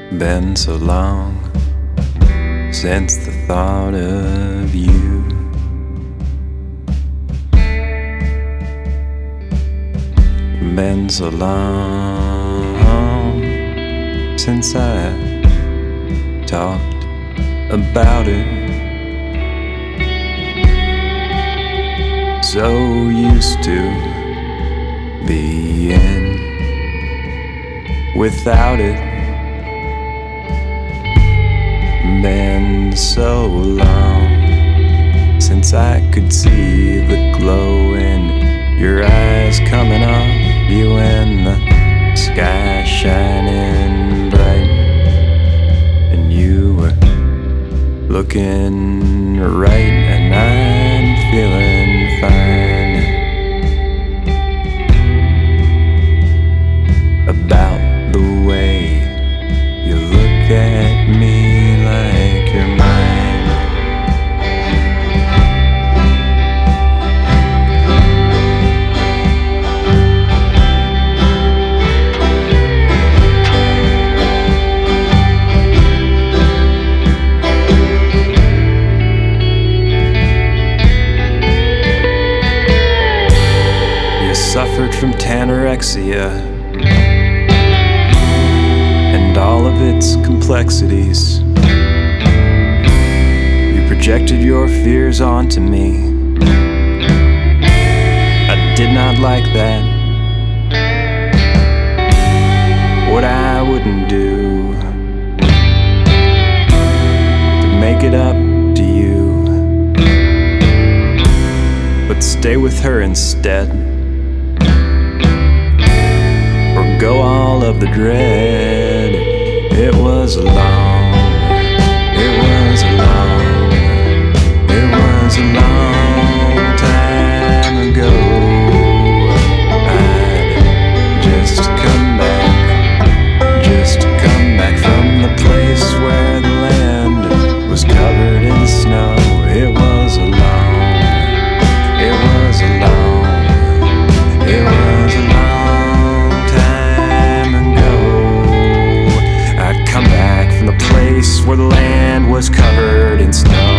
Been so long since the thought of you. Been so long since I talked about it. So used to being without it. Been so long since I could see the glow in your eyes coming off you, and the sky shining bright, and you were looking right, and I'm feeling fine about the way you look at me like you're mine. You suffered from anorexia and all of its complexities. You projected your fears onto me. I did not like that. What I wouldn't do to make it up to you, but stay with her instead. Forgo all of the dread. It was a long, it was a long, it was a long time ago. I'd just come back from the place where the land was covered in snow. It was a long, it was a long, it was a long time ago. I'd come back from the place where the land was covered in snow.